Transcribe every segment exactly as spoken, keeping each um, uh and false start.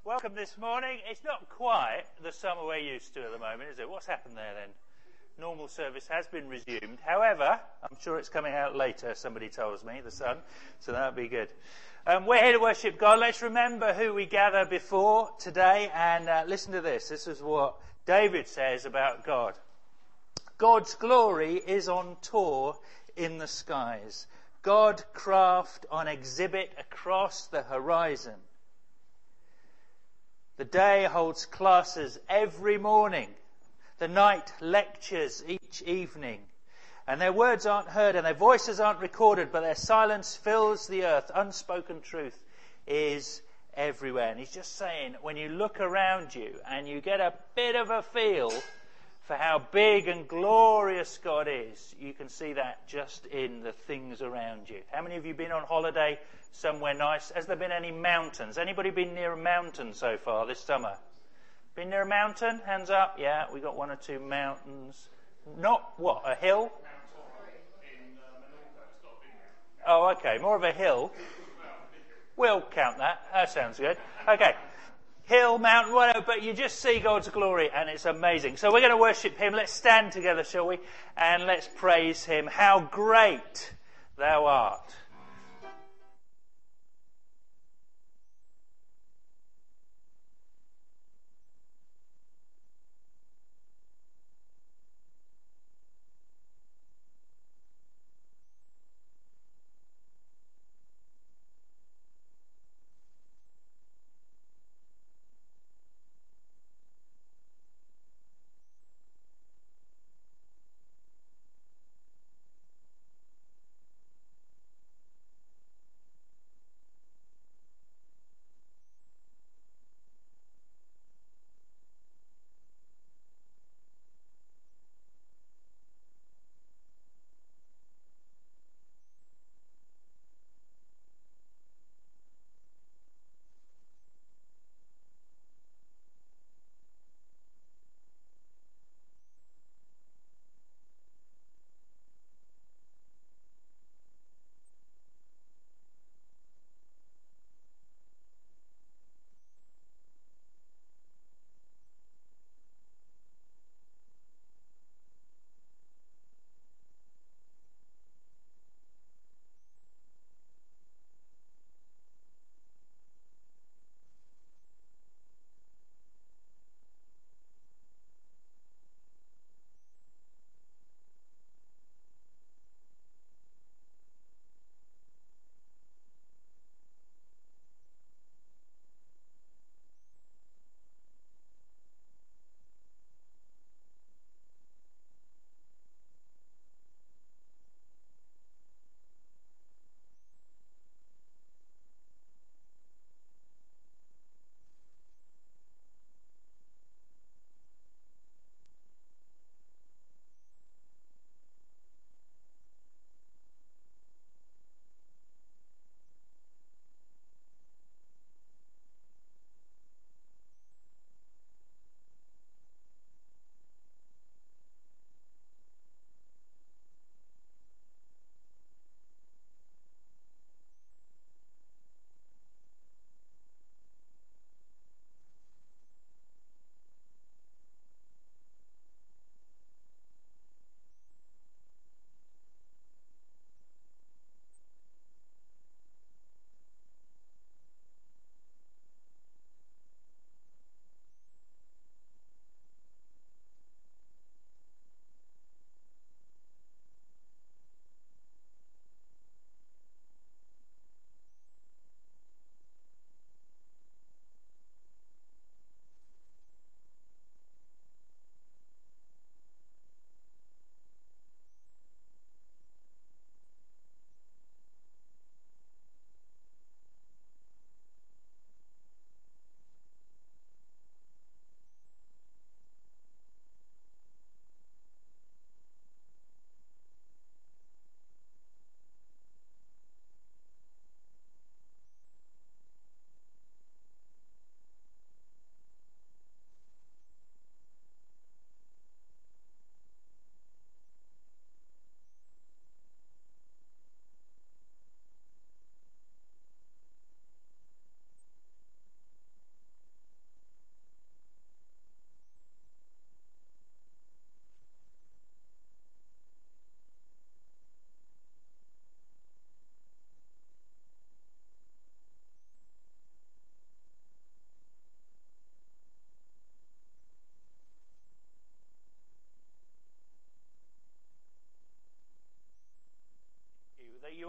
Welcome this morning. It's not quite the summer we're used to at the moment, is it? What's happened there then? Normal service has been resumed. However, I'm sure it's coming out later, somebody tells me, the sun, so that'll be good. Um, we're here to worship God. Let's remember who we gather before today, and uh, listen to this. This is what David says about God. God's glory is on tour in the skies. God craft on exhibit across the horizon. The day holds classes every morning. The night lectures each evening. And their words aren't heard and their voices aren't recorded, but their silence fills the earth. Unspoken truth is everywhere. And he's just saying, when you look around you and you get a bit of a feel for how big and glorious God is, you can see that just in the things around you. How many of you have been on holiday somewhere nice? Has there been any mountains? Anybody been near a mountain so far this summer? Been near a mountain? Hands up. Yeah, we got one or two mountains. Not what? A hill? Oh, okay. More of a hill. We'll count that. That sounds good. Okay. Hill, mountain, whatever, but you just see God's glory and it's amazing. So we're going to worship Him. Let's stand together, shall we? And let's praise Him. How great Thou art.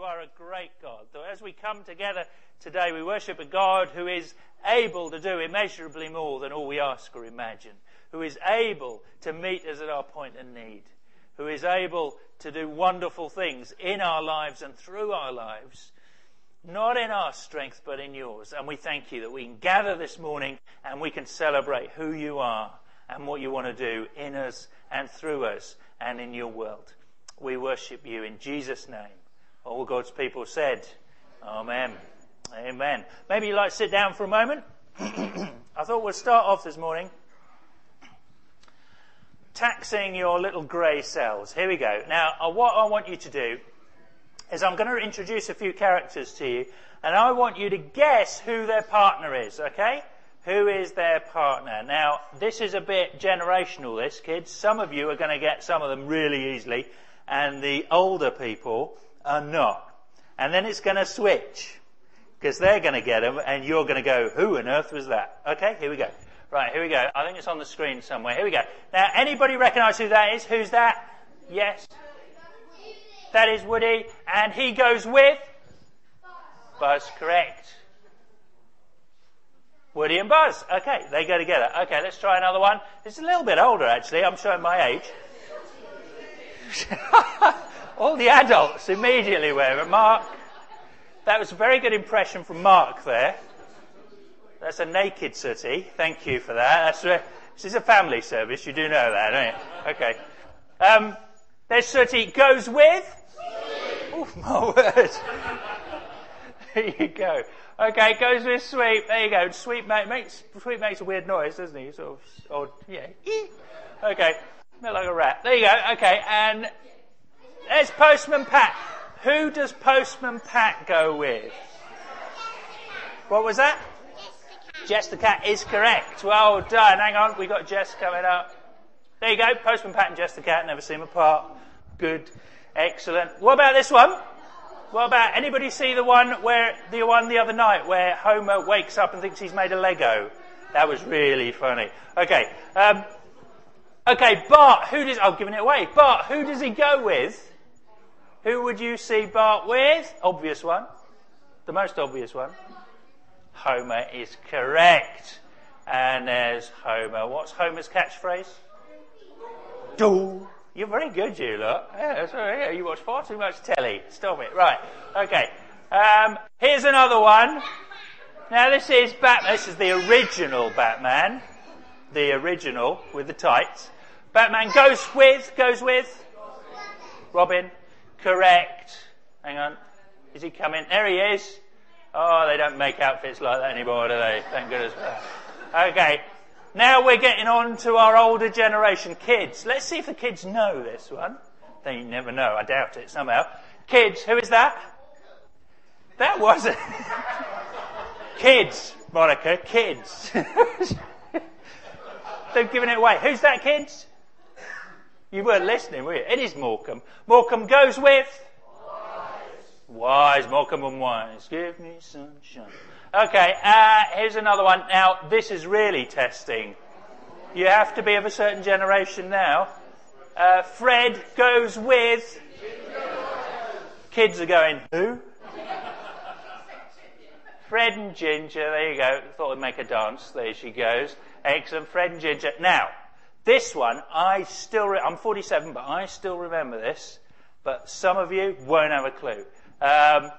are a great God. That as we come together today, we worship a God who is able to do immeasurably more than all we ask or imagine, who is able to meet us at our point of need, who is able to do wonderful things in our lives and through our lives, not in our strength but in yours. And we thank you that we can gather this morning and we can celebrate who you are and what you want to do in us and through us and in your world. We worship you in Jesus' name. All God's people said, Amen. Amen. Maybe you'd like to sit down for a moment. I thought we'd start off this morning taxing your little grey cells. Here we go. Now, uh, what I want you to do is I'm going to introduce a few characters to you, and I want you to guess who their partner is, okay? Who is their partner? Now, this is a bit generational, this, kids. Some of you are going to get some of them really easily, and the older people are not. And then it's going to switch, because they're going to get them, and you're going to go, who on earth was that? Okay, here we go. Right, here we go. I think it's on the screen somewhere. Here we go. Now, anybody recognise who that is? Who's that? Yes? That is Woody. And he goes with? Buzz, correct. Woody and Buzz. Okay, they go together. Okay, let's try another one. It's a little bit older, actually. I'm showing my age. All the adults immediately were. Mark. That was a very good impression from Mark there. That's a naked Sooty. Thank you for that. That's re- this is a family service. You do know that, don't you? Okay. Um, there's Sooty. Goes with? Oh, my word. There you go. Okay, goes with Sweep. There you go. Sweep mate makes Sweep makes a weird noise, doesn't he? Sort of, or yeah. Okay, not like a rat. There you go. Okay, and there's Postman Pat. Who does Postman Pat go with? What was that? Jess the cat is correct. Well done. Hang on, we got Jess coming up. There you go. Postman Pat and Jess the cat never seem apart. Good, excellent. What about this one? What about anybody see the one where the one the other night where Homer wakes up and thinks he's made a Lego? That was really funny. Okay, um, okay. Bart. Who does? I'm giving it away. Bart. Who does he go with? Who would you see Bart with? Obvious one. The most obvious one. Homer is correct. And there's Homer. What's Homer's catchphrase? Do. You're very good, you lot. Yeah, that's all right. You watch far too much telly. Stop it. Right. Okay. Um, here's another one. Now this is Batman. This is the original Batman. The original with the tights. Batman goes with, goes with Robin. Correct. Hang on. Is he coming? There he is. Oh, they don't make outfits like that anymore, do they? Thank goodness for that. Okay. Now we're getting on to our older generation. Kids. Let's see if the kids know this one. They never know. I doubt it somehow. Kids. Who is that? That wasn't. Kids, Monica. Kids. They're giving it away. Who's that, kids? You weren't listening, were you? It is Morecambe. Morecambe goes with? Wise, Morecambe and Wise. Give me sunshine. Okay, uh, here's another one. Now, this is really testing. You have to be of a certain generation now. Uh, Fred goes with... Kids are going, who? Fred and Ginger, there you go. Thought I'd make a dance. There she goes. Excellent, Fred and Ginger. Now, this one, I still... Re- I'm forty-seven, but I still remember this. But some of you won't have a clue. Um,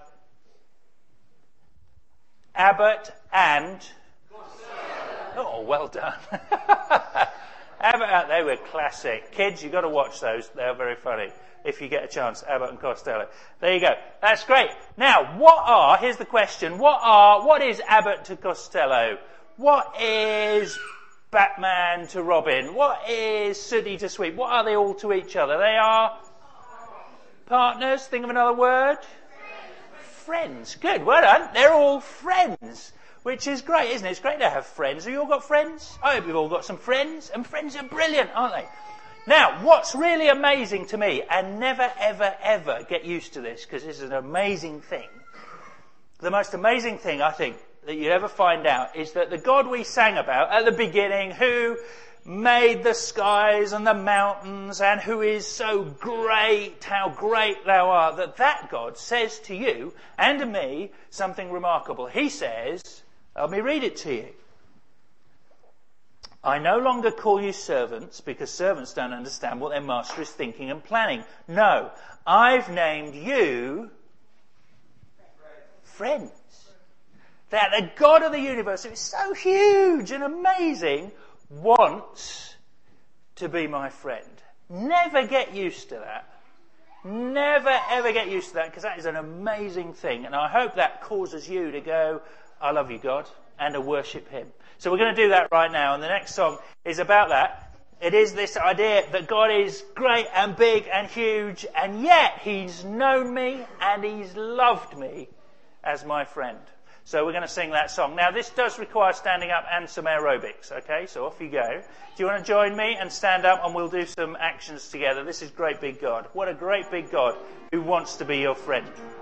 Abbott and oh, well done. Abbott, they were classic. Kids, you've got to watch those. They're very funny. If you get a chance, Abbott and Costello. There you go. That's great. Now, what are? Here's the question. What are? What is Abbott to Costello? What is Batman to Robin? What is Sooty to Sweep? What are they all to each other? They are partners. Think of another word. Friends. Good, well done. They're all friends, which is great, isn't it? It's great to have friends. Have you all got friends? I hope you've all got some friends, and friends are brilliant, aren't they? Now, what's really amazing to me, and never, ever, ever get used to this, because this is an amazing thing. The most amazing thing, I think, that you ever find out is that the God we sang about at the beginning, who made the skies and the mountains, and who is so great, how great thou art, that that God says to you and to me something remarkable. He says, let me read it to you. I no longer call you servants, because servants don't understand what their master is thinking and planning. No, I've named you friends. That the God of the universe, who is so huge and amazing, wants to be my friend. Never get used to that. Never ever get used to that, because that is an amazing thing. And I hope that causes you to go, I love you, God, and to worship him. So we're going to do that right now. And the next song is about that. It is this idea that God is great and big and huge, and yet he's known me and he's loved me as my friend. So we're going to sing that song. Now, this does require standing up and some aerobics, okay? So off you go. Do you want to join me and stand up, and we'll do some actions together? This is Great Big God. What a great big God who wants to be your friend.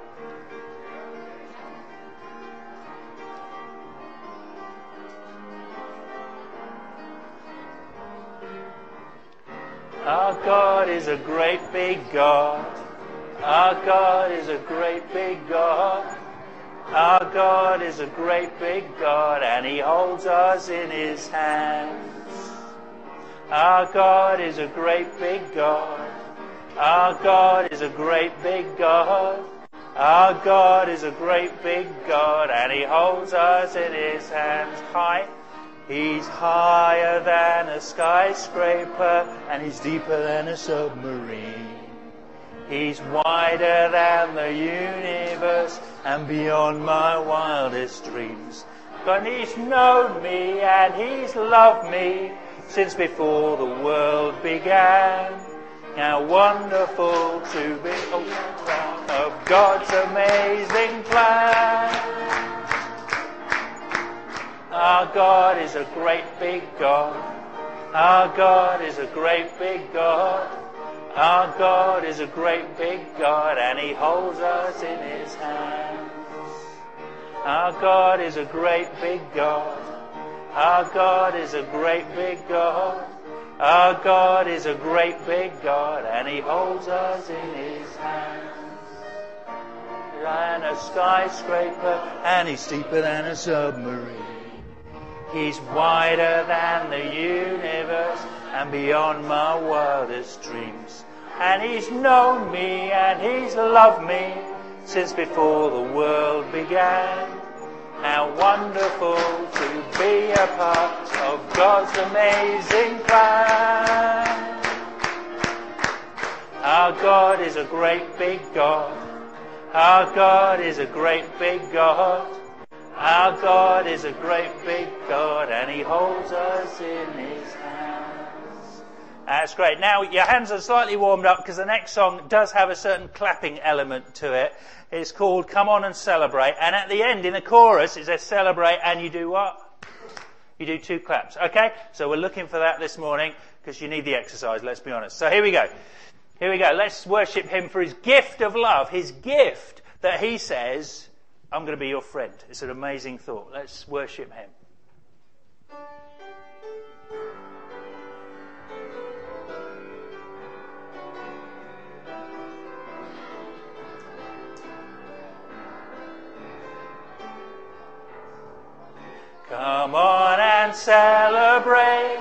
Our God is a great big God. Our God is a great big God. Our God is a great big God, and he holds us in his hands. Our God is a great big God. Our God is a great big God. Our God is a great big God, and he holds us in his hands. High. He's higher than a skyscraper, and he's deeper than a submarine. He's wider than the universe and beyond my wildest dreams. But he's known me and he's loved me since before the world began. How wonderful to be a of God's amazing plan. Our God is a great big God. Our God is a great big God. Our God is a great big God, and he holds us in his hands. Our God is a great big God. Our God is a great big God. Our God is a great big God, and he holds us in his hands. And a skyscraper, and he's deeper than a submarine. He's wider than the universe and beyond my wildest dreams. And he's known me and he's loved me since before the world began. How wonderful to be a part of God's amazing plan. Our God is a great big God. Our God is a great big God. Our God is a great big God, and he holds us in his hands. That's great. Now, your hands are slightly warmed up, because the next song does have a certain clapping element to it. It's called Come On and Celebrate. And at the end, in the chorus, it says celebrate, and you do what? You do two claps. Okay? So we're looking for that this morning, because you need the exercise, let's be honest. So here we go. Here we go. Let's worship him for his gift of love, his gift that he says, I'm going to be your friend. It's an amazing thought. Let's worship him. Come on and celebrate.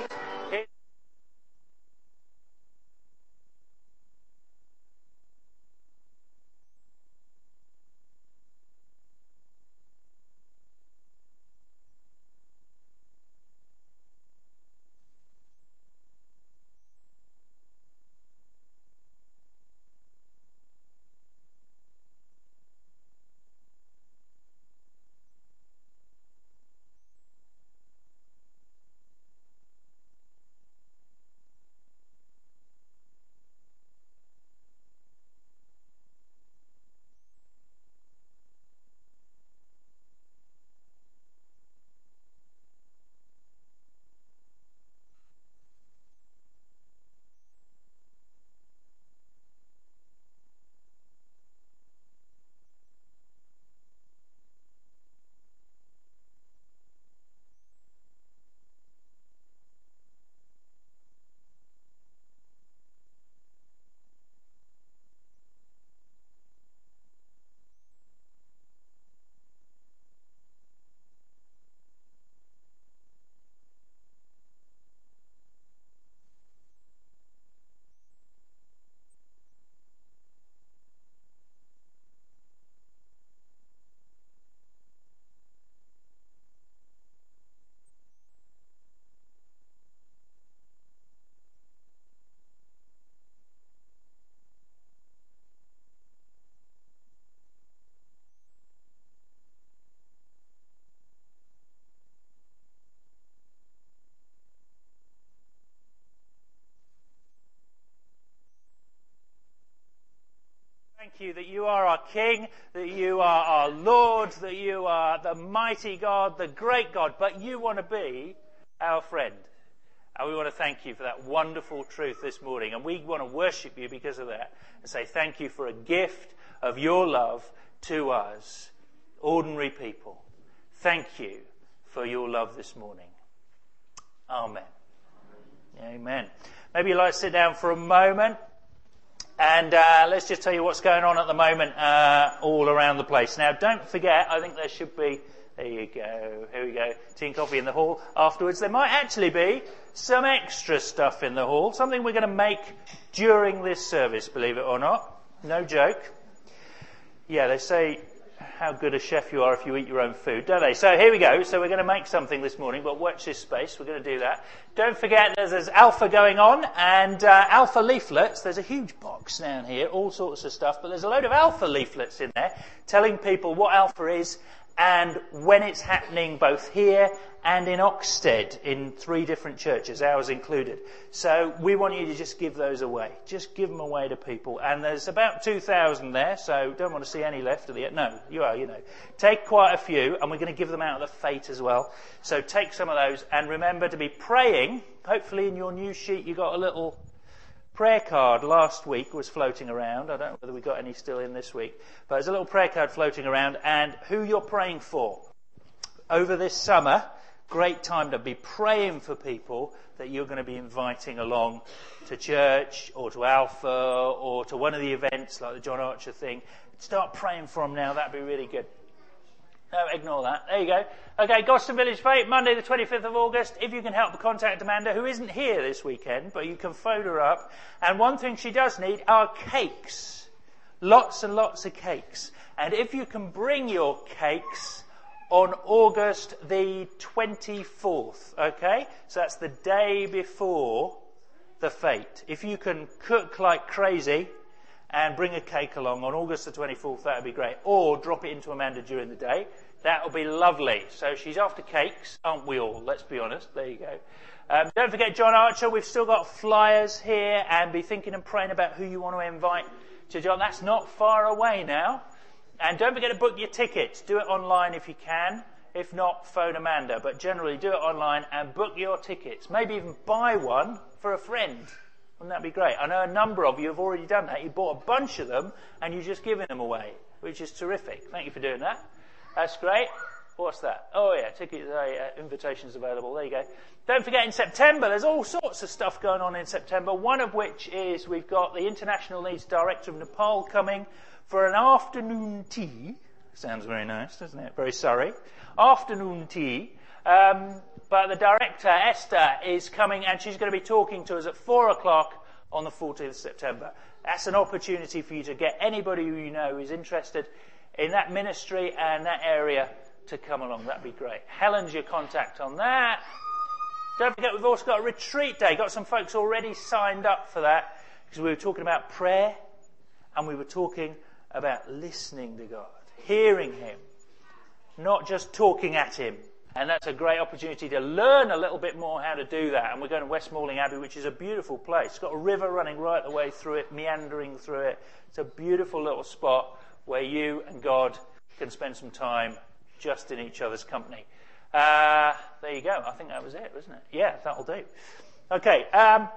you that you are our King, that you are our Lord, that you are the mighty God, the great God, but you want to be our friend. And we want to thank you for that wonderful truth this morning. And we want to worship you because of that and say thank you for a gift of your love to us, ordinary people. Thank you for your love this morning. Amen. Amen. Maybe you'd like to sit down for a moment. And uh, let's just tell you what's going on at the moment uh, all around the place. Now, don't forget, I think there should be, there you go, here we go, tea and coffee in the hall afterwards. There might actually be some extra stuff in the hall, something we're going to make during this service, believe it or not. No joke. Yeah, they say how good a chef you are if you eat your own food, don't they? So here we go. So we're going to make something this morning, but watch this space. We're going to do that. Don't forget there's, there's Alpha going on, and uh, Alpha leaflets. There's a huge box down here, all sorts of stuff, but there's a load of Alpha leaflets in there telling people what Alpha is and when it's happening both here and in Oxted, in three different churches, ours included. So we want you to just give those away. Just give them away to people. And there's about two thousand there, so don't want to see any left of the... No, you are, you know. Take quite a few, and we're going to give them out of the Fate as well. So take some of those, and remember to be praying. Hopefully in your new sheet you got a little prayer card. Last week was floating around. I don't know whether we got any still in this week. But there's a little prayer card floating around, and who you're praying for. Over this summer... Great time to be praying for people that you're going to be inviting along to church or to Alpha or to one of the events like the John Archer thing. Start praying for them now. That'd be really good. No, ignore that. There you go. Okay, Goston Village Fete, Monday the twenty-fifth of August. If you can help, contact Amanda, who isn't here this weekend, but you can phone her up. And one thing she does need are cakes. Lots and lots of cakes. And if you can bring your cakes... on August the twenty-fourth, okay? So that's the day before the Fete. If you can cook like crazy and bring a cake along on August the twenty-fourth, that would be great. Or drop it into Amanda during the day. That would be lovely. So she's after cakes, aren't we all? Let's be honest. There you go. Um, don't forget John Archer. We've still got flyers here, and be thinking and praying about who you want to invite to John. That's not far away now. And don't forget to book your tickets. Do it online if you can. If not, phone Amanda. But generally, do it online and book your tickets. Maybe even buy one for a friend. Wouldn't that be great? I know a number of you have already done that. You bought a bunch of them and you're just giving them away, which is terrific. Thank you for doing that. That's great. What's that? Oh, yeah, ticket uh, invitations available. There you go. Don't forget, in September, there's all sorts of stuff going on in September, one of which is we've got the International Needs Director of Nepal coming for an afternoon tea. Sounds very nice, doesn't it? Very sorry. Afternoon tea. Um, but the director, Esther, is coming and she's going to be talking to us at four o'clock on the fourteenth of September. That's an opportunity for you to get anybody who you know who's interested in that ministry and that area to come along. That'd be great. Helen's your contact on that. Don't forget, we've also got a retreat day. Got some folks already signed up for that because we were talking about prayer and we were talking about listening to God, hearing Him, not just talking at Him. And that's a great opportunity to learn a little bit more how to do that. And we're going to West Malling Abbey, which is a beautiful place. It's got a river running right the way through it, meandering through it. It's a beautiful little spot where you and God can spend some time just in each other's company. Uh, there you go. I think that was it, wasn't it? Yeah, that'll do. Okay. Um,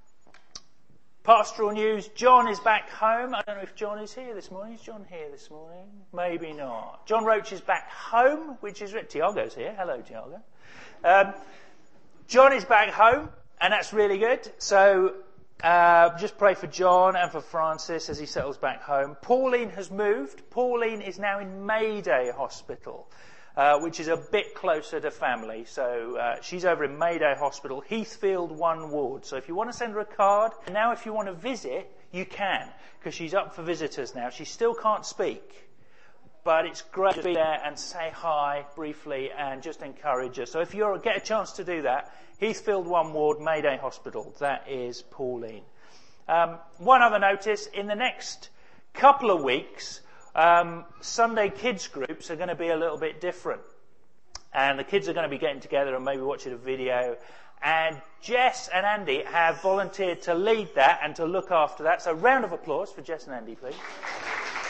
pastoral news. John is back home. I don't know if John is here this morning. Is John here this morning? Maybe not. John Roach is back home, which is... Tiago's here. Hello, Tiago. Um, John is back home, and that's really good. So uh, just pray for John and for Francis as he settles back home. Pauline has moved. Pauline is now in Mayday Hospital, uh, which is a bit closer to family. So uh, she's over in Mayday Hospital, Heathfield one ward. So if you want to send her a card, now if you want to visit, you can, because she's up for visitors now. She still can't speak, but it's great to be there and say hi briefly and just encourage her. So if you get a chance to do that, Heathfield one ward, Mayday Hospital. That is Pauline. Um, one other notice, in the next couple of weeks, um, Sunday kids groups are going to be a little bit different. And the kids are going to be getting together and maybe watching a video. And Jess and Andy have volunteered to lead that and to look after that. So round of applause for Jess and Andy, please.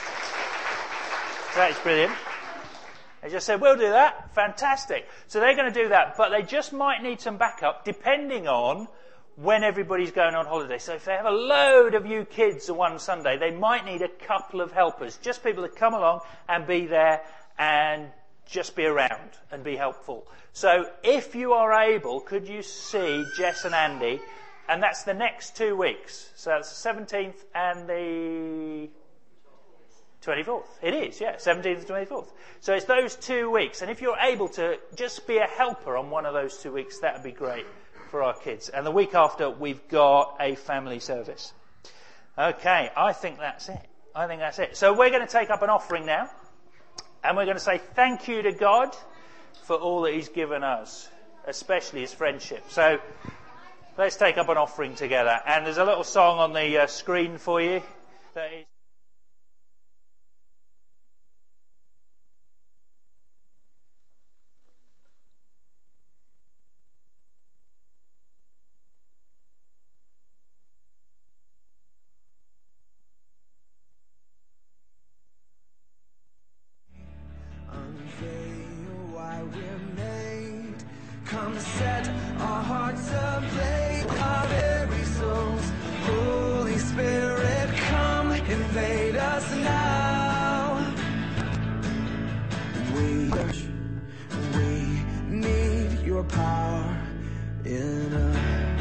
That is brilliant. They just said, we'll do that. Fantastic. So they're going to do that, but they just might need some backup depending on when everybody's going on holiday. So if they have a load of you kids on one Sunday, they might need a couple of helpers, just people to come along and be there and just be around and be helpful. So if you are able, could you see Jess and Andy? And that's the next two weeks. So that's the seventeenth and the twenty-fourth. It is, yeah, seventeenth and twenty-fourth. So it's those two weeks. And if you're able to just be a helper on one of those two weeks, that would be great for our kids. And the week after, we've got a family service. Okay, I think that's it. I think that's it. So we're going to take up an offering now. And we're going to say thank you to God for all that he's given us, especially his friendship. So let's take up an offering together. And there's a little song on the uh, screen for you that is... Come set our hearts ablaze, our very souls. Holy Spirit, come invade us now. We, we need your power in us.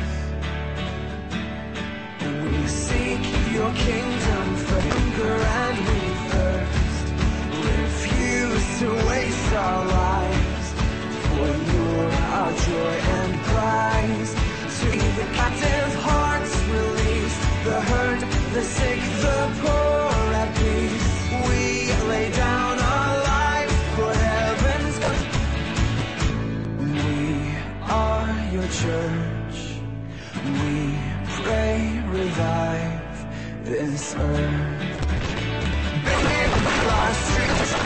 We seek your kingdom for hunger and we thirst. Refuse to waste our lives. For you're our joy and prize. To the captive hearts released, the hurt, the sick, the poor at peace. We lay down our lives for heaven's good. We are your church. We pray, revive this earth. Beneath our streets,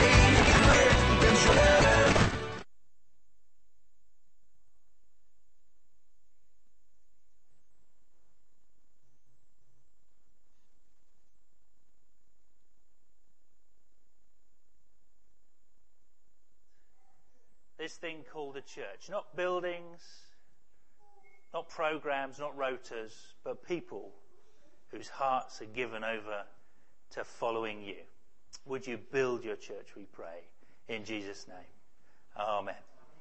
this thing called a church. Not buildings, not programs, not rotas, but people whose hearts are given over to following you. Would you build your church, we pray, in Jesus' name. Amen.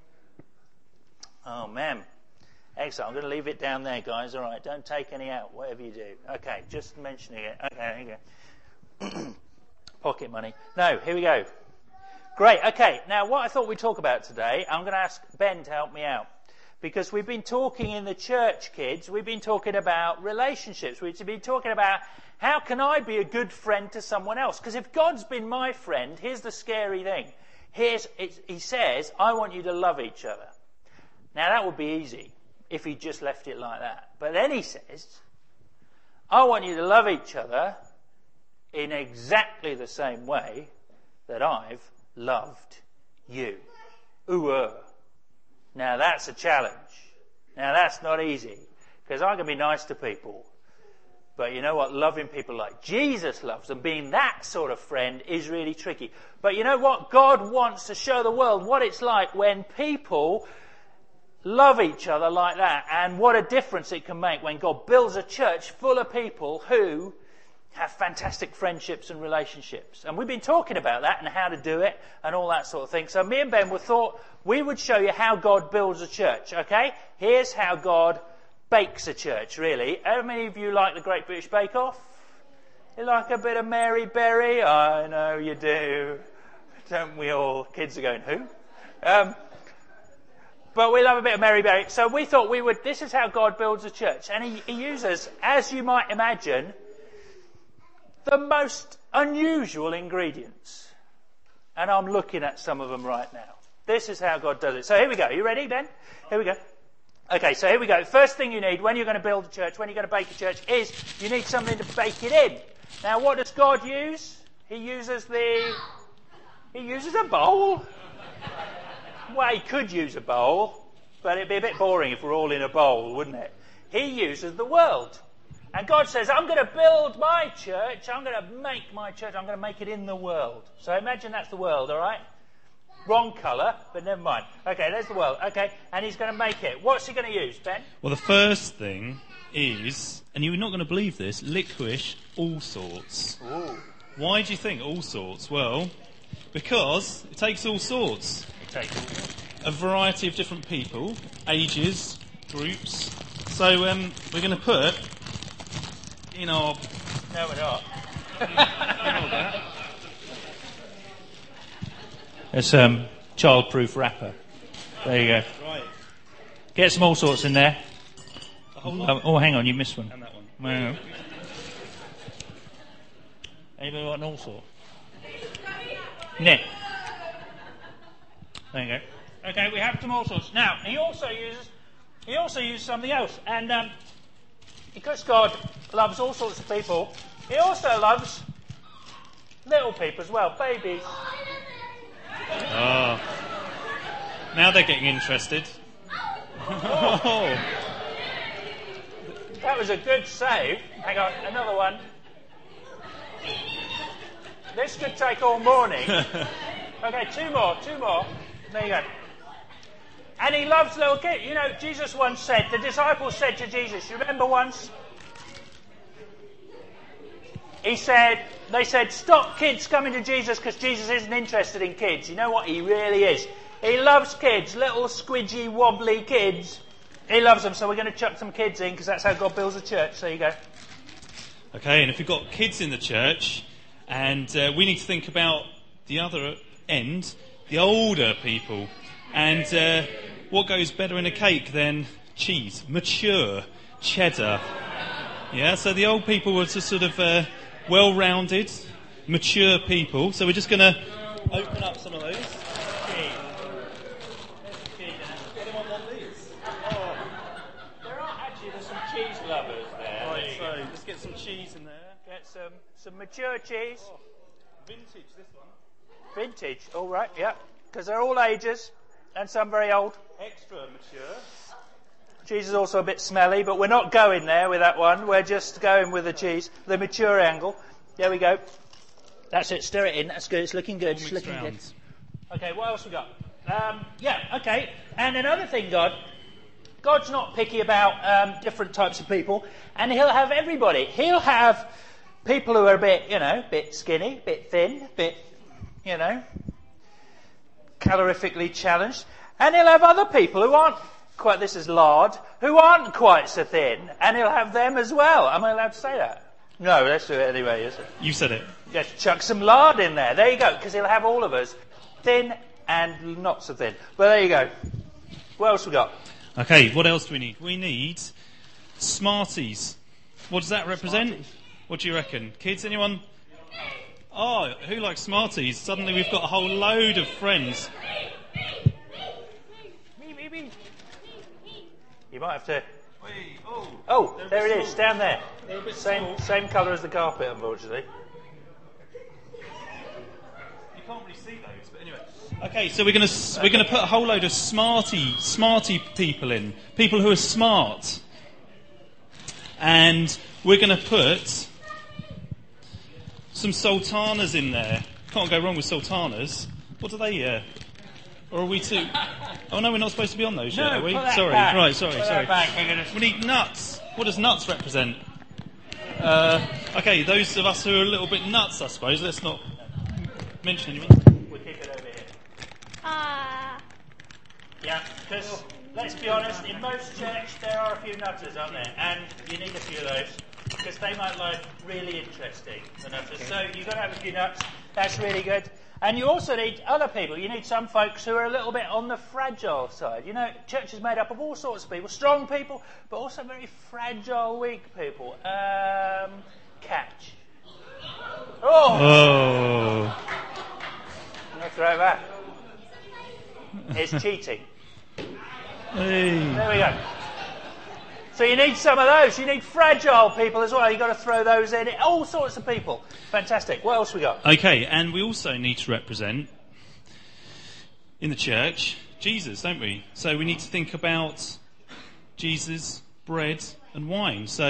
Amen. Excellent. I'm going to leave it down there, guys. All right. Don't take any out, whatever you do. Okay. Just mentioning it. Okay. There you go. Pocket money. No. Here we go. Great. Okay. Now, what I thought we'd talk about today, I'm going to ask Ben to help me out. Because we've been talking in the church, kids, we've been talking about relationships. We've been talking about how can I be a good friend to someone else? Because if God's been my friend, here's the scary thing. Here's, it, he says, I want you to love each other. Now, that would be easy if he just left it like that. But then he says, I want you to love each other in exactly the same way that I've loved you. Ooh. Now that's a challenge. Now that's not easy. Because I can be nice to people. But you know what? Loving people like Jesus loves them, being that sort of friend is really tricky. But you know what? God wants to show the world what it's like when people love each other like that. And what a difference it can make when God builds a church full of people who have fantastic friendships and relationships. And we've been talking about that and how to do it and all that sort of thing. So me and Ben we thought we would show you how God builds a church, okay? Here's how God bakes a church, really. How many of you like the Great British Bake Off? You like a bit of Mary Berry? I know you do. Don't we all? Kids are going, who? Um, but we love a bit of Mary Berry. So we thought we would, this is how God builds a church. And he, he uses, as you might imagine, the most unusual ingredients. And I'm looking at some of them right now. This is how God does it. So here we go. You ready, Ben? Here we go. Okay, so here we go. First thing you need when you're going to build a church, when you're going to bake a church, is you need something to bake it in. Now, what does God use? He uses the... He uses a bowl. Well, he could use a bowl, but it'd be a bit boring if we're all in a bowl, wouldn't it? He uses the world. And God says, I'm going to build my church. I'm going to make my church. I'm going to make it in the world. So imagine that's the world, all right? Wrong colour, but never mind. Okay, there's the world. Okay, and he's going to make it. What's he going to use, Ben? Well, the first thing is, and you're not going to believe this, licorice all sorts. Ooh. Why do you think all sorts? Well, because it takes all sorts. It takes all sorts. A variety of different people, ages, groups. So um, we're going to put in our... No, we're not. It's um, child-proof wrapper. There you go. Right. Get some all sorts in there. A whole lot. Um, oh, hang on, you missed one. And that one. Hang on. Anybody want an all sort? Nick. There you go. Okay, we have some all sorts. Now, he also uses he also uses something else, and um, because God loves all sorts of people, he also loves little people as well, babies. Oh. Now they're getting interested. Oh. That was a good save. Hang on, another one. This could take all morning. Okay, two more, two more. There you go. And he loves little kids. You know, Jesus once said, the disciples said to Jesus, you remember once? He said, they said, stop kids coming to Jesus because Jesus isn't interested in kids. You know what? He really is. He loves kids, little squidgy, wobbly kids. He loves them, so we're going to chuck some kids in because that's how God builds a church. There you go. Okay, and if we've got kids in the church, and uh, we need to think about the other end, the older people. And uh, what goes better in a cake than cheese? Mature, cheddar. Yeah, so the old people were just sort of uh, well-rounded, mature people. So we're just going to open up some of those. Anyone want these? Oh. There are actually there's some cheese lovers there. Right, so let's get some cheese in there. Get some, some mature cheese. Oh, vintage, this one. Vintage, all right, yeah. Because they're all ages and some very old. Extra mature. Cheese is also a bit smelly, but we're not going there with that one. We're just going with the cheese, the mature angle. There we go. That's it. Stir it in. That's good. It's looking good. It's looking good. Okay, what else we got? Um, yeah, okay. And another thing, God, God's not picky about um, different types of people, and He'll have everybody. He'll have people who are a bit, you know, bit skinny, bit thin, bit, you know, calorifically challenged, and He'll have other people who aren't quite, this is lard, who aren't quite so thin, and He'll have them as well. Am I allowed to say that? No, let's do it anyway, is it? You said it. Just chuck some lard in there. There you go, because He'll have all of us, thin and not so thin. But there you go. What else we got? Okay, what else do we need? We need Smarties. What does that represent? Smarties. What do you reckon? Kids, anyone? Oh, who likes Smarties? Suddenly we've got a whole load of friends. Me, me, me. You might have to... Wait, oh, Oh, there it is, down there. They're a bit Same, small. same colour as the carpet, unfortunately. You can't really see those, but anyway. Okay, so we're going to we're going to put a whole load of smarty smarty people in, people who are smart, and we're going to put some sultanas in there. Can't go wrong with sultanas. What do they? Uh, or are we too? Oh no, we're not supposed to be on those No, yet, are we? put that Sorry, back. right, sorry, Put that sorry. back, we're gonna- We need nuts. What does nuts represent? Uh, okay, those of us who are a little bit nuts, I suppose. Let's not mention anyone. We'll keep it over here. Ah. Yeah, because let's be honest, in most churches there are a few nutters, aren't there? And you need a few of those because they might like really interesting, the nutters. So you've got to have a few nuts. That's really good. And you also need other people. You need some folks who are a little bit on the fragile side. You know, church is made up of all sorts of people, strong people, but also very fragile, weak people. Um, catch. Oh! Oh. I'm going to throw it back. It's cheating. Hey. There we go. So you need some of those. You need fragile people as well. You've got to throw those in. All sorts of people. Fantastic. What else we got? Okay, and we also need to represent in the church Jesus, don't we? So we need to think about Jesus, bread and wine. So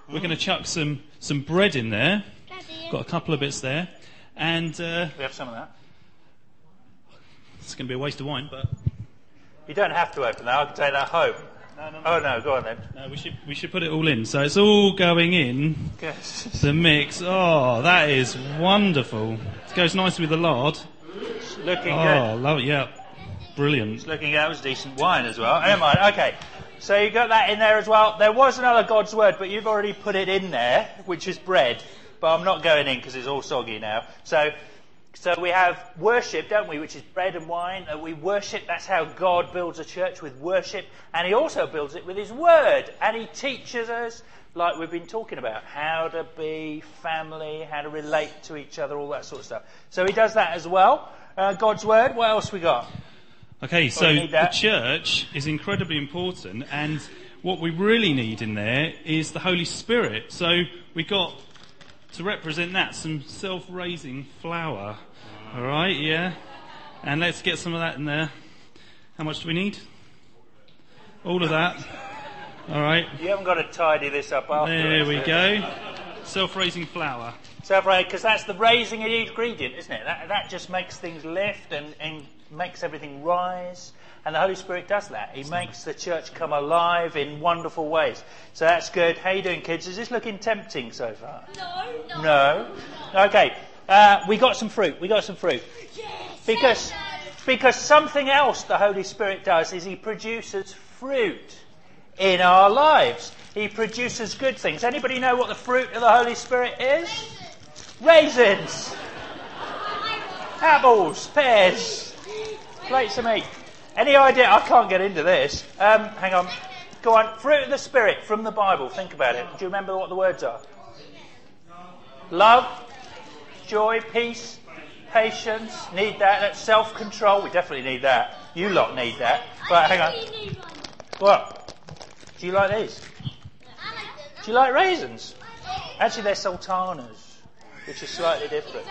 we're going to chuck some, some bread in there. Daddy. Got a couple of bits there. And uh, We have some of that. it's going to be a waste of wine, but You don't have to open that. I can take that home. no, no, no. Oh no, go on then. no we should we should put it all in. So it's all going in Good. the mix. Oh, that is wonderful. It goes nicely with the lard. It's looking Oh, good. love it. Yeah, brilliant. It's looking that was decent wine as well. Never mind. Okay. So you got that in there as well. There was another God's word, but you've already put it in there, which is bread. But I'm not going in because it's all soggy now. So, so we have worship, don't we, which is bread and wine. Uh, we worship. That's how God builds a church, with worship. And he also builds it with his word. And he teaches us, like we've been talking about, how to be family, how to relate to each other, all that sort of stuff. So he does that as well. Uh, God's word. What else we got? Okay, so we need the that. church is incredibly important, and what we really need in there is the Holy Spirit. So we got to represent that, some self-raising flour. All right, yeah. And let's get some of that in there. How much do we need? All of that. All right. You haven't got to tidy this up after. There we go. Self-raising flour. Self-raising, because that's the raising ingredient, isn't it? That, that just makes things lift and, and makes everything rise. And the Holy Spirit does that. He makes the church come alive in wonderful ways. So that's good. How you doing, kids? Is this looking tempting so far? No. No? Okay. Uh, we got some fruit. We got some fruit. Yes. Because, because something else the Holy Spirit does is he produces fruit in our lives. He produces good things. Anybody know what the fruit of the Holy Spirit is? Raisins. Apples. Pears. Plates of meat. Any idea? I can't get into this. Um, hang on. Go on. Fruit of the Spirit from the Bible. Think about it. Do you remember what the words are? Love, joy, peace, patience. Need that. That's self-control. We definitely need that. You lot need that. But hang on. What? Do you like these? Do you like raisins? Actually, they're sultanas, which is slightly different.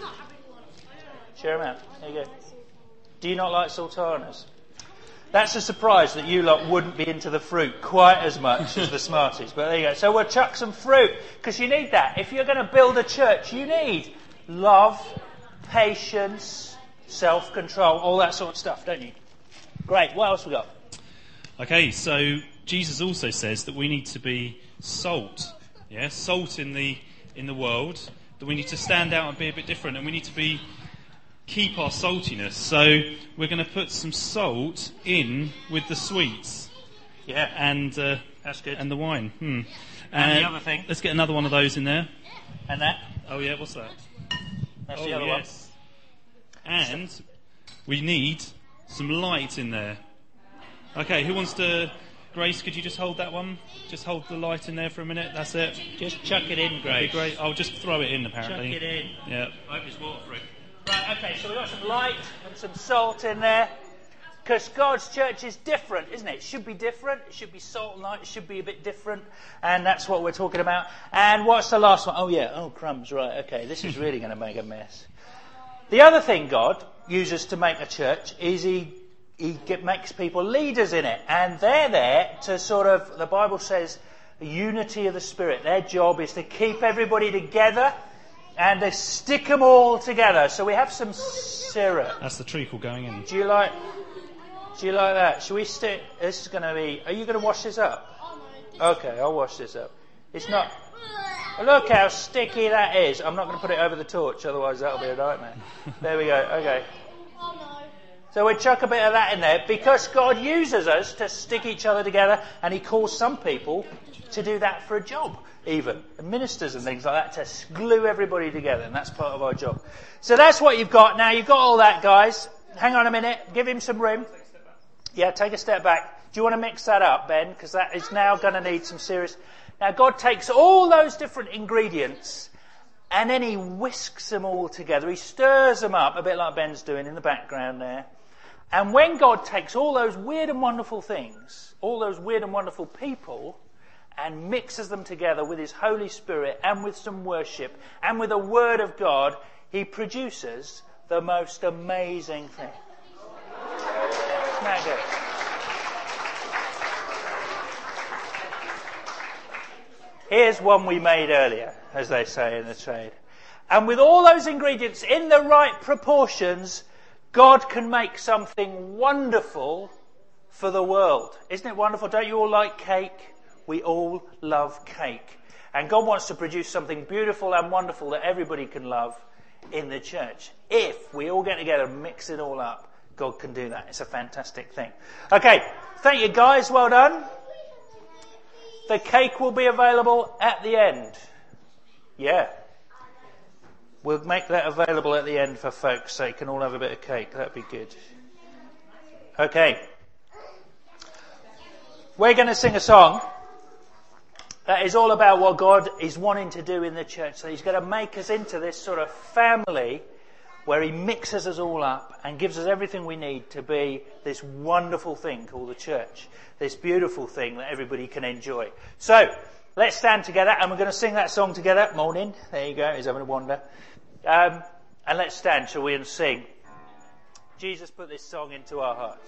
Share them out. There you go. Do you not like sultanas? That's a surprise that you lot wouldn't be into the fruit quite as much as the Smarties. But there you go. So we'll chuck some fruit, because you need that. If you're going to build a church, you need love, patience, self-control, all that sort of stuff, don't you? Great. What else we got? Okay, so Jesus also says that we need to be salt. Yeah, salt in the in the world. That we need to stand out and be a bit different, and we need to be keep our saltiness. So we're going to put some salt in with the sweets. Yeah. And uh, That's good. and the wine. Hmm. And the Uh, other thing. Let's get another one of those in there. And that. Oh yeah, what's that? That's oh the other yes. And we need some light in there. Okay, who wants to? Grace, could you just hold that one? Just hold the light in there for a minute. That's it. one. Just chuck it in, That'd Grace. be great. I'll just throw it in. Chuck Apparently. it in. Yeah. I hope it's water-free. Right, okay, so we've got some light and some salt in there. Because God's church is different, isn't it? It should be different. It should be salt and light. It should be a bit different. And that's what we're talking about. And what's the last one? Oh, yeah. Oh, crumbs. Right, okay. This is really going to make a mess. The other thing God uses to make a church is he, he get, makes people leaders in it. And they're there to sort of, the Bible says, the unity of the Spirit. Their job is to keep everybody together and to stick them all together. So we have some syrup. That's the treacle going in. Do you like... Do you like that? Shall we stick... This is going to be... Are you going to wash this up? Okay, I'll wash this up. It's not... Look how sticky that is. I'm not going to put it over the torch, otherwise that'll be a nightmare. There we go. Okay. So we chuck a bit of that in there because God uses us to stick each other together, and he calls some people to do that for a job, even. And ministers and things like that, to glue everybody together, and that's part of our job. So that's what you've got. Now, you've got all that, guys. Hang on a minute. Give him some room. Yeah, take a step back. Do you want to mix that up, Ben? Because that is now going to need some serious... Now, God takes all those different ingredients and then he whisks them all together. He stirs them up, a bit like Ben's doing in the background there. And when God takes all those weird and wonderful things, all those weird and wonderful people, and mixes them together with his Holy Spirit and with some worship and with the Word of God, he produces the most amazing thing. Isn't that good? Here's one we made earlier, as they say in the trade. And with all those ingredients in the right proportions, God can make something wonderful for the world. Isn't it wonderful? Don't you all like cake? We all love cake. And God wants to produce something beautiful and wonderful that everybody can love in the church. If we all get together and mix it all up, God can do that. It's a fantastic thing. Okay, thank you guys. Well done. The cake will be available at the end. Yeah. We'll make that available at the end for folks so you can all have a bit of cake. That'd be good. Okay. We're going to sing a song that is all about what God is wanting to do in the church. So he's going to make us into this sort of family where he mixes us all up and gives us everything we need to be this wonderful thing called the church. This beautiful thing that everybody can enjoy. So, let's stand together and we're going to sing that song together. Morning. There you go. He's having a wander. Um, and let's stand, shall we, and sing. Jesus put this song into our hearts.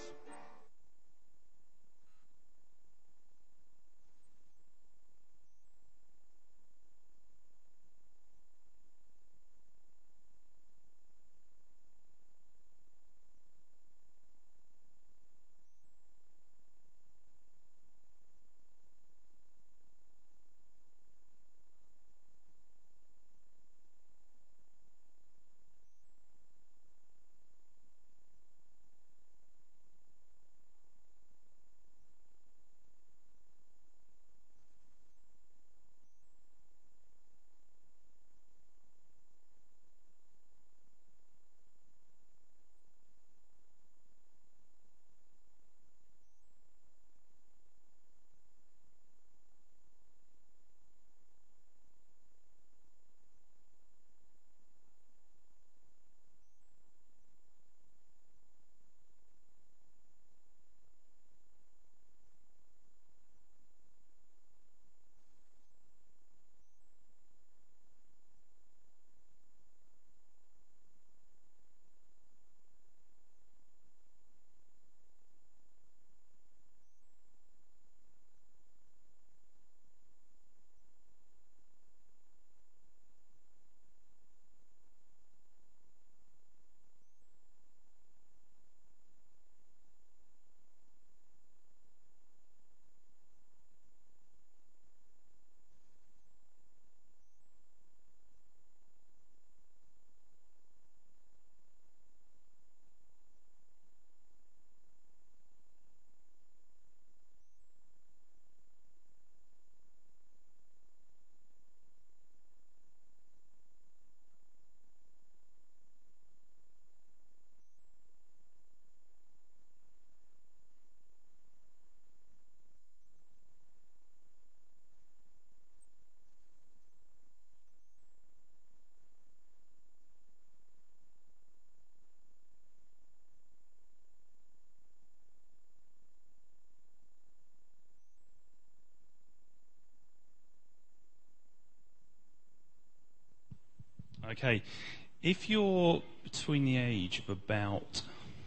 Okay, if you're between the age of about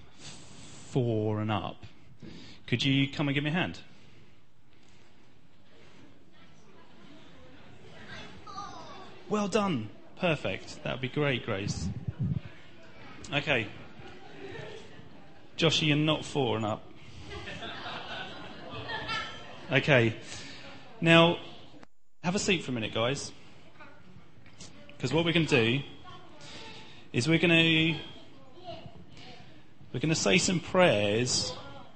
four and up, could you come and give me a hand? Well done. Perfect. That would be great, Grace. Okay. Joshy, you're not four and up. Okay. Now, have a seat for a minute, guys. Because what we're going to do is we're going to we're going to say some prayers.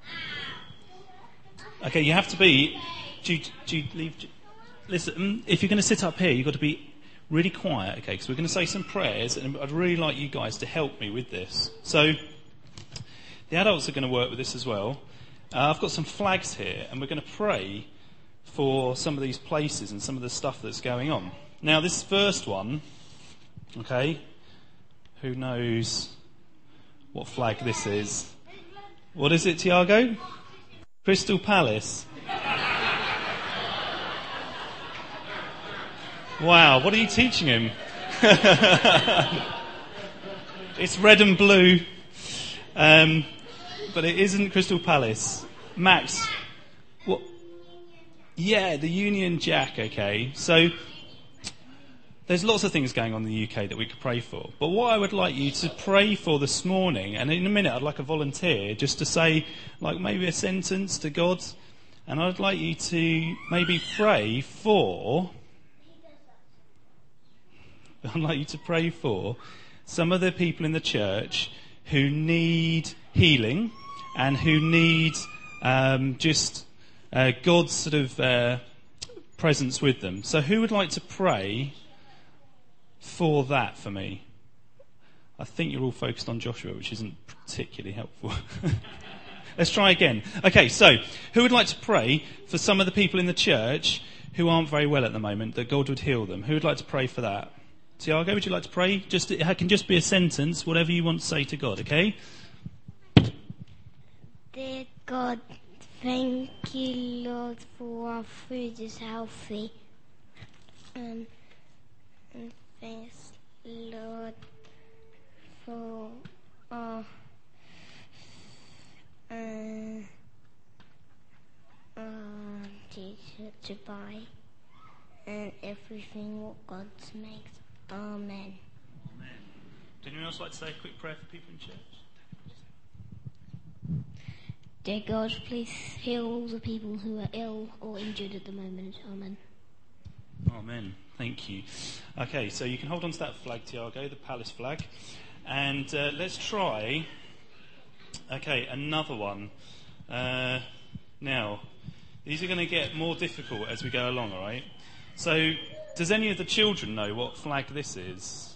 Okay, you have to be. Do you, do you leave? Listen, if you're going to sit up here, you've got to be really quiet. Okay, because we're going to say some prayers, and I'd really like you guys to help me with this. So the adults are going to work with this as well. Uh, I've got some flags here, and we're going to pray for some of these places and some of the stuff that's going on. Now, this first one, okay, who knows what flag this is? What is it, Tiago? Crystal Palace. Wow, what are you teaching him? It's red and blue, um, but it isn't Crystal Palace. Max, what? Yeah, the Union Jack, okay. So, there's lots of things going on in the U K that we could pray for. But what I would like you to pray for this morning, and in a minute I'd like a volunteer just to say, like, maybe a sentence to God. And I'd like you to maybe pray for... I'd like you to pray for some of the people in the church who need healing and who need um, just uh, God's sort of uh, presence with them. So who would like to pray for that for me? I think you're all focused on Joshua, which isn't particularly helpful. Let's try again. Okay, so who would like to pray for some of the people in the church who aren't very well at the moment, that God would heal them? Who would like to pray for that? Tiago, would you like to pray? Just, it can just be a sentence, whatever you want to say to God, okay? Dear God, thank you, Lord, for our food is healthy. Um, and thanks, Lord, for our uh, uh, teacher to buy and everything what God makes. Amen. Amen. Does anyone else like to say a quick prayer for people in church? Dear God, please heal all the people who are ill or injured at the moment. Amen. Amen. Thank you. Okay, so you can hold on to that flag, Tiago, the palace flag. And uh, let's try, okay, another one. Uh, now, these are going to get more difficult as we go along, all right? So, does any of the children know what flag this is?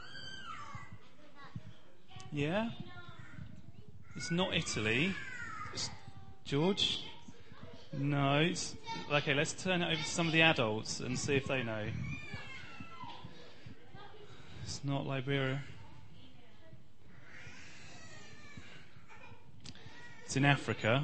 Yeah? It's not Italy. It's George? No. It's, okay, let's turn it over to some of the adults and see if they know. It's not Liberia. It's in Africa.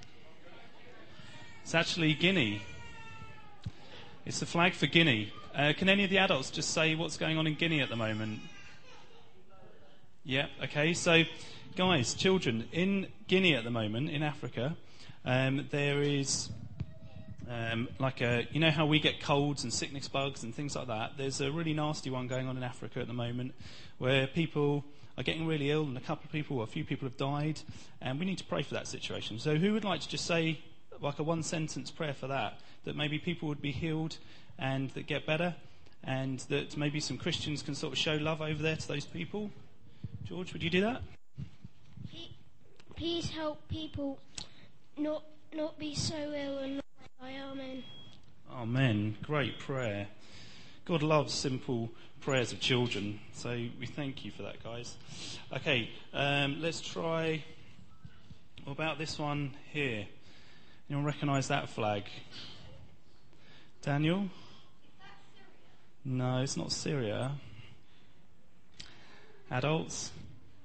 It's actually Guinea. It's the flag for Guinea. Uh, can any of the adults just say what's going on in Guinea at the moment? Yeah, okay. So, guys, children, in Guinea at the moment, in Africa, um, there is um, like a, you know how we get colds and sickness bugs and things like that? There's a really nasty one going on in Africa at the moment where people are getting really ill and a couple of people, or a few people have died, and we need to pray for that situation. So who would like to just say like a one-sentence prayer for that, that maybe people would be healed and that get better, and that maybe some Christians can sort of show love over there to those people? George, would you do that? Please help people not not be so ill and not die. Amen. Amen. Great prayer. God loves simple prayers of children, so we thank you for that, guys. Okay, um, let's try. What about this one here? Anyone recognise that flag? Daniel? No, it's not Syria. Adults?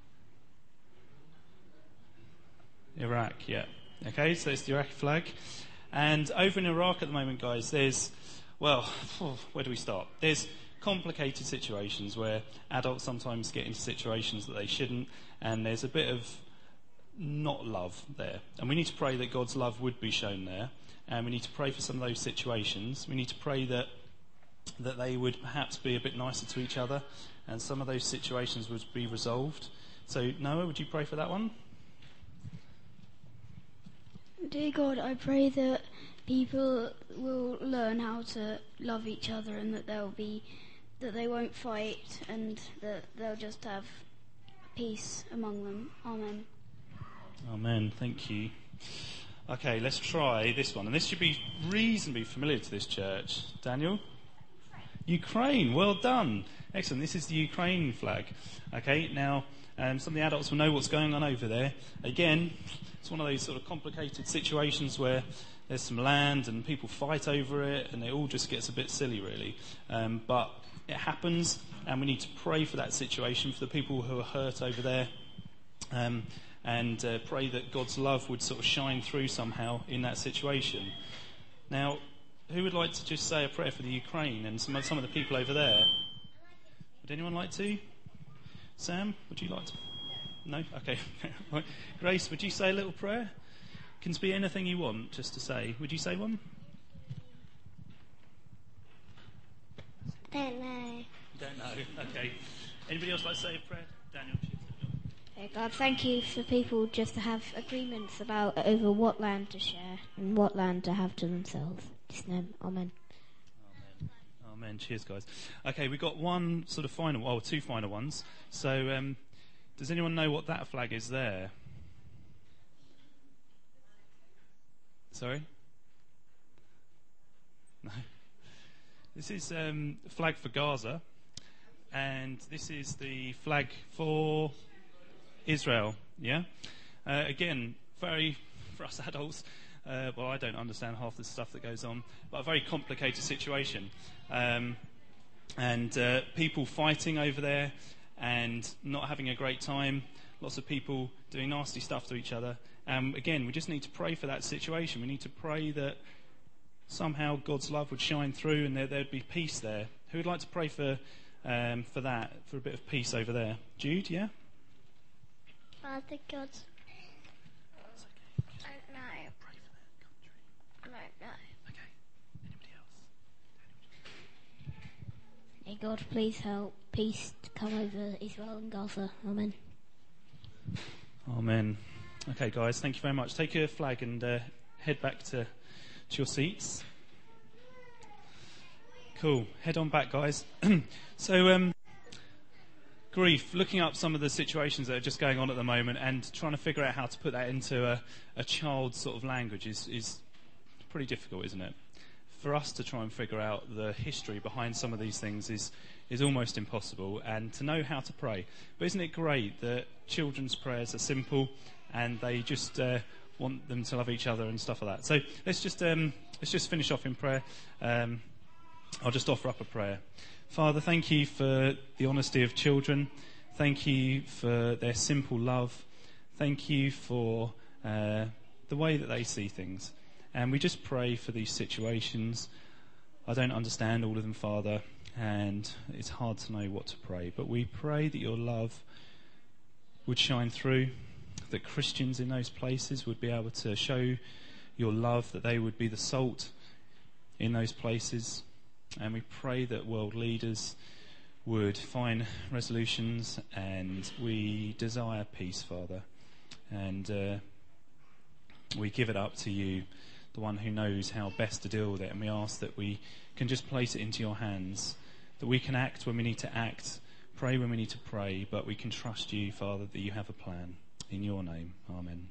Iraq, yeah. Okay, so it's the Iraqi flag. And over in Iraq at the moment, guys, there's, well, where do we start? There's complicated situations where adults sometimes get into situations that they shouldn't, and there's a bit of not love there. And we need to pray that God's love would be shown there. And we need to pray for some of those situations. We need to pray that that they would perhaps be a bit nicer to each other, and some of those situations would be resolved. So, Noah, would you pray for that one? Dear God, I pray that people will learn how to love each other, and that they'll be, that they won't fight, and that they'll just have peace among them. Amen. Amen. Thank you. Okay, let's try this one. And this should be reasonably familiar to this church. Daniel? Ukraine. Well done. Excellent. This is the Ukraine flag. Okay, now um, some of the adults will know what's going on over there. Again, it's one of those sort of complicated situations where there's some land and people fight over it, and it all just gets a bit silly, really. Um, but it happens, and we need to pray for that situation, for the people who are hurt over there. Um, and uh, pray that God's love would sort of shine through somehow in that situation. Now, who would like to just say a prayer for the Ukraine and some, some of the people over there? Would anyone like to? Sam, would you like to? No? Okay. Grace, would you say a little prayer? Can be anything you want just to say. Would you say one? don't know. You don't know? Okay. Anybody else like to say a prayer? Daniel. Hey God, thank you for people just to have agreements about over what land to share and what land to have to themselves. Just name, amen. Amen. Amen. Cheers, guys. Okay, we've got one sort of final, well, two final ones. So, um, does anyone know what that flag is there? Sorry? No. This is um, the flag for Gaza, and this is the flag for Israel, yeah? Uh, again, very, for us adults, uh, well, I don't understand half the stuff that goes on, but a very complicated situation. Um, and uh, people fighting over there and not having a great time, lots of people doing nasty stuff to each other. Um, again, we just need to pray for that situation. We need to pray that somehow God's love would shine through and there would be peace there. Who would like to pray for um, for that, for a bit of peace over there? Jude, yeah? Father God, I don't know. Pray for that country. I don't know. Okay. Anybody else? Hey God, please help peace to come over Israel and Gaza. Amen. Amen. Okay, guys, thank you very much. Take your flag and uh, head back to, to your seats. Cool. Head on back, guys. so, um, grief, looking up some of the situations that are just going on at the moment and trying to figure out how to put that into a, a child's sort of language is, is pretty difficult, isn't it? For us to try and figure out the history behind some of these things is, is almost impossible, and to know how to pray. But isn't it great that children's prayers are simple and they just uh, want them to love each other and stuff like that? So let's just um, let's just finish off in prayer. Um, I'll just offer up a prayer. Father, thank you for the honesty of children. Thank you for their simple love. Thank you for uh, the way that they see things. And we just pray for these situations. I don't understand all of them, Father, and it's hard to know what to pray. But we pray that your love would shine through, that Christians in those places would be able to show your love, that they would be the salt in those places. And we pray that world leaders would find resolutions, and we desire peace, Father. And uh, we give it up to you, the one who knows how best to deal with it. And we ask that we can just place it into your hands, that we can act when we need to act, pray when we need to pray, but we can trust you, Father, that you have a plan. In your name, amen.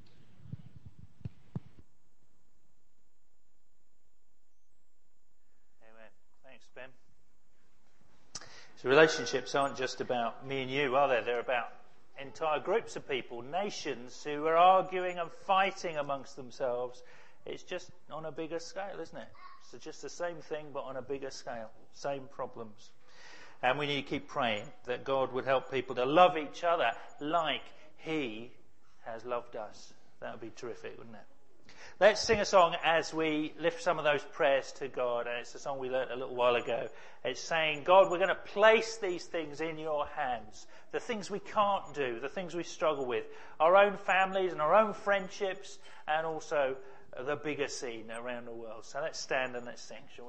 Thanks, Ben. So relationships aren't just about me and you, are they? They're about entire groups of people, nations who are arguing and fighting amongst themselves. It's just on a bigger scale, isn't it? It's just the same thing, but on a bigger scale. Same problems. And we need to keep praying that God would help people to love each other like He has loved us. That would be terrific, wouldn't it? Let's sing a song as we lift some of those prayers to God. And it's a song we learnt a little while ago. It's saying, God, we're going to place these things in your hands. The things we can't do, the things we struggle with. Our own families and our own friendships, and also the bigger scene around the world. So let's stand and let's sing, shall we?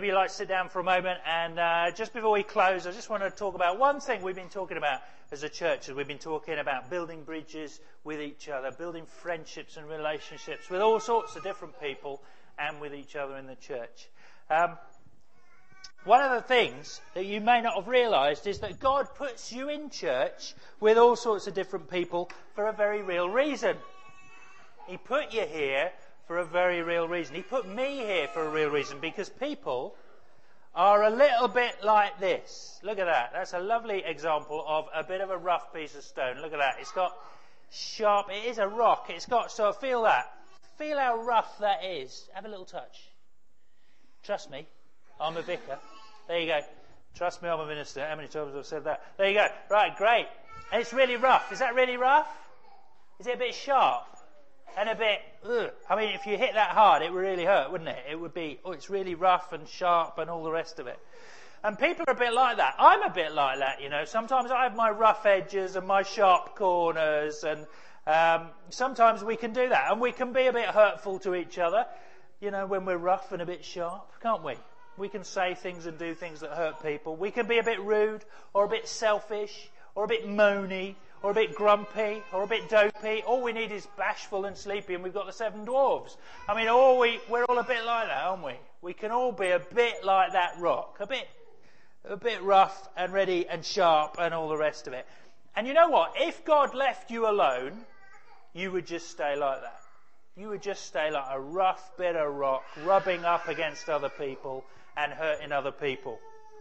maybe you'd like to sit down for a moment, and uh, just before we close, I just want to talk about one thing we've been talking about as a church. As we've been talking about building bridges with each other, building friendships and relationships with all sorts of different people and with each other in the church. Um, one of the things that you may not have realised is that God puts you in church with all sorts of different people for a very real reason. He put you here for a very real reason. He put me here for a real reason, because people are a little bit like this. Look at that. That's a lovely example of a bit of a rough piece of stone. Look at that. It's got sharp, it is a rock. It's got, so feel that. Feel how rough that is. Have a little touch. Trust me, I'm a vicar. There you go. Trust me, I'm a minister. How many times have I said that? There you go. Right, great. And it's really rough. Is that really rough? Is it a bit sharp? And a bit, ugh. I mean, if you hit that hard, it would really hurt, wouldn't it? It would be, oh, it's really rough and sharp and all the rest of it. And people are a bit like that. I'm a bit like that, you know. Sometimes I have my rough edges and my sharp corners, and um, sometimes we can do that. And we can be a bit hurtful to each other, you know, when we're rough and a bit sharp, can't we? We can say things and do things that hurt people. We can be a bit rude or a bit selfish or a bit moany, or a bit grumpy, or a bit dopey. All we need is bashful and sleepy, and we've got the seven dwarves. I mean, all we, we're all a bit like that, aren't we? We can all be a bit like that rock, a bit, a bit rough and ready and sharp and all the rest of it. And you know what? If God left you alone, you would just stay like that. You would just stay like a rough bit of rock, rubbing up against other people and hurting other people.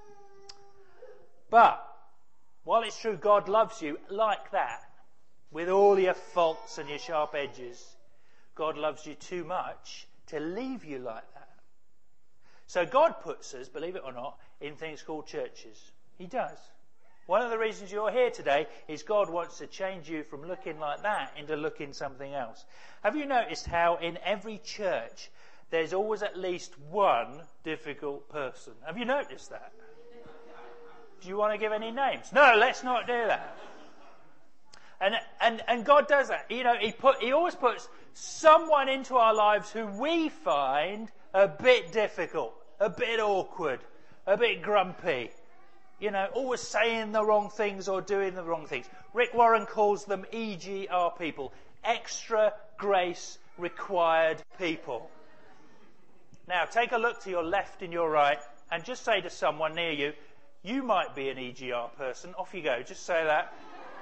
But while it's true God loves you like that, with all your faults and your sharp edges, God loves you too much to leave you like that. So God puts us, believe it or not, in things called churches. He does. One of the reasons you're here today is God wants to change you from looking like that into looking something else. Have you noticed how in every church there's always at least one difficult person? Have you noticed that? Do you want to give any names? No, let's not do that. And and and God does that. You know, He put He always puts someone into our lives who we find a bit difficult, a bit awkward, a bit grumpy. You know, always saying the wrong things or doing the wrong things. Rick Warren calls them E G R people, extra grace required people. Now, take a look to your left and your right, and just say to someone near you, you might be an E G R person. Off you go. Just say that.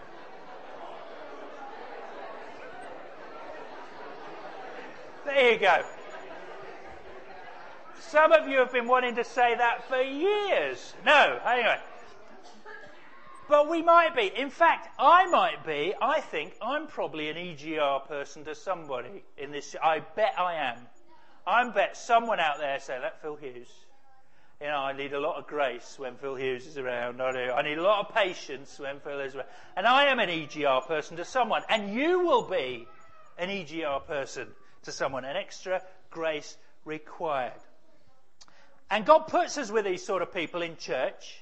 There you go. Some of you have been wanting to say that for years. No, anyway. But we might be. In fact, I might be. I think I'm probably an E G R person to somebody in this. I bet I am. I bet someone out there say that, Phil Hughes. You know, I need a lot of grace when Phil Hughes is around. I do. I need a lot of patience when Phil is around. And I am an E G R person to someone. And you will be an E G R person to someone. An extra grace required. And God puts us with these sort of people in church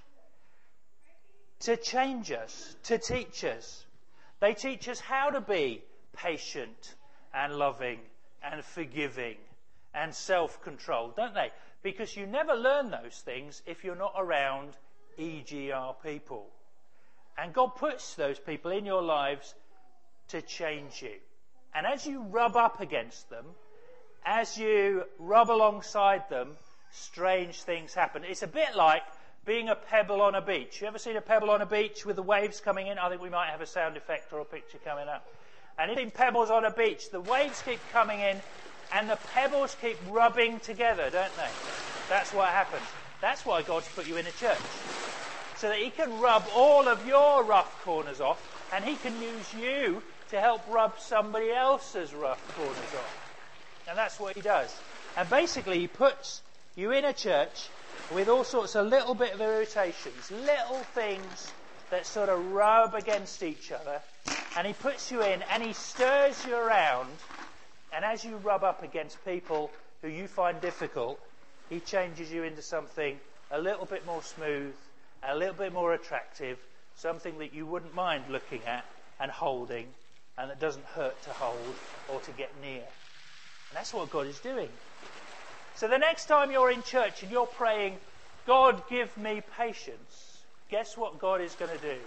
to change us, to teach us. They teach us how to be patient and loving and forgiving and self-controlled, don't they? Because you never learn those things if you're not around E G R people. And God puts those people in your lives to change you. And as you rub up against them, as you rub alongside them, strange things happen. It's a bit like being a pebble on a beach. You ever seen a pebble on a beach with the waves coming in? I think we might have a sound effect or a picture coming up. And in pebbles on a beach, the waves keep coming in and the pebbles keep rubbing together, don't they? That's what happens. That's why God's put you in a church. So that He can rub all of your rough corners off, and He can use you to help rub somebody else's rough corners off. And that's what He does. And basically He puts you in a church with all sorts of little bit of irritations, little things that sort of rub against each other, and He puts you in and He stirs you around, and as you rub up against people who you find difficult, He changes you into something a little bit more smooth, a little bit more attractive, something that you wouldn't mind looking at and holding, and that doesn't hurt to hold or to get near. And that's what God is doing. So the next time you're in church and you're praying, God, give me patience, guess what God is going to do?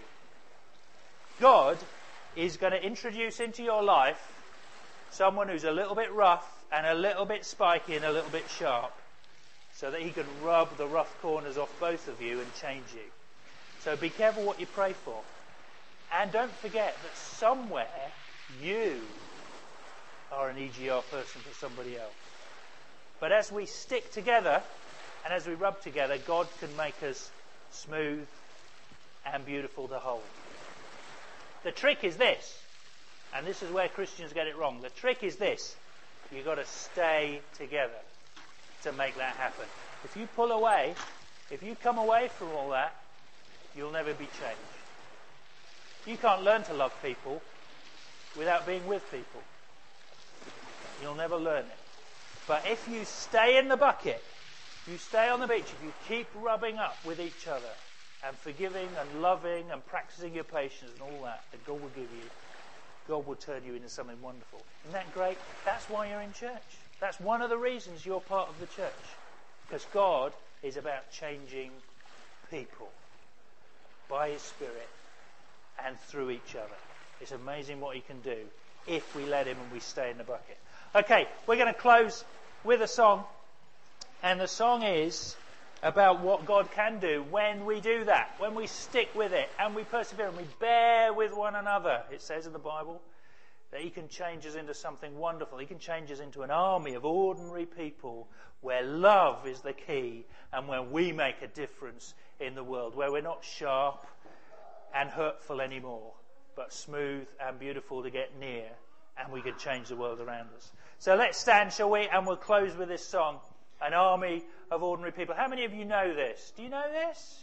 God is going to introduce into your life someone who's a little bit rough and a little bit spiky and a little bit sharp, so that he can rub the rough corners off both of you and change you. So be careful what you pray for. And don't forget that somewhere you are an E G R person for somebody else. But as we stick together and as we rub together, God can make us smooth and beautiful to hold. The trick is this, and this is where Christians get it wrong. The trick is this: you've got to stay together to make that happen. If you pull away, if you come away from all that, you'll never be changed. You can't learn to love people without being with people. You'll never learn it. But if you stay in the bucket, if you stay on the beach, if you keep rubbing up with each other and forgiving and loving and practicing your patience and all that, that God will give you, God will turn you into something wonderful. Isn't that great? That's why you're in church. That's one of the reasons you're part of the church. Because God is about changing people by His Spirit and through each other. It's amazing what He can do if we let Him and we stay in the bucket. Okay, we're going to close with a song. And the song is about what God can do when we do that, when we stick with it and we persevere and we bear with one another. It says in the Bible that He can change us into something wonderful. He can change us into an army of ordinary people where love is the key and where we make a difference in the world, where we're not sharp and hurtful anymore, but smooth and beautiful to get near, and we can change the world around us. So let's stand, shall we? And we'll close with this song, An Army of Ordinary People. How many of you know this? Do you know this?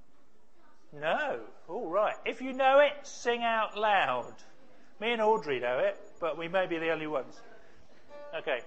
No. All right. If you know it, sing out loud. Me and Audrey know it, but we may be the only ones. Okay.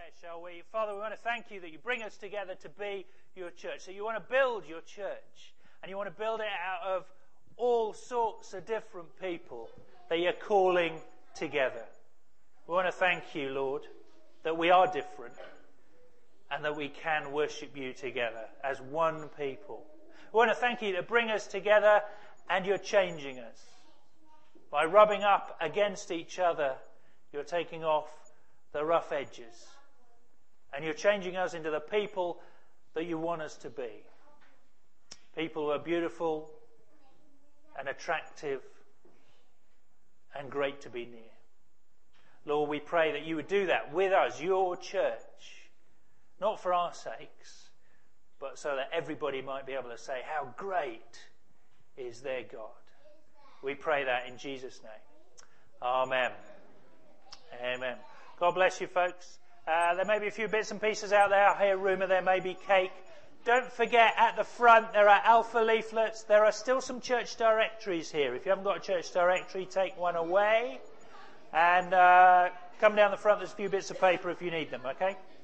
prayer, shall we? Father, we want to thank you that you bring us together to be your church. So you want to build your church, and you want to build it out of all sorts of different people that you're calling together. We want to thank you, Lord, that we are different and that we can worship you together as one people. We want to thank you to bring us together, and you're changing us. By rubbing up against each other, you're taking off the rough edges. And you're changing us into the people that you want us to be. People who are beautiful and attractive and great to be near. Lord, we pray that you would do that with us, your church, not for our sakes, but so that everybody might be able to say, how great is their God. We pray that in Jesus' name. Amen. Amen. God bless you, folks. Uh, there may be a few bits and pieces out there. I hear a rumour there may be cake. Don't forget, at the front there are alpha leaflets. There are still some church directories here. If you haven't got a church directory, take one away. And uh, come down the front, there's a few bits of paper if you need them, okay?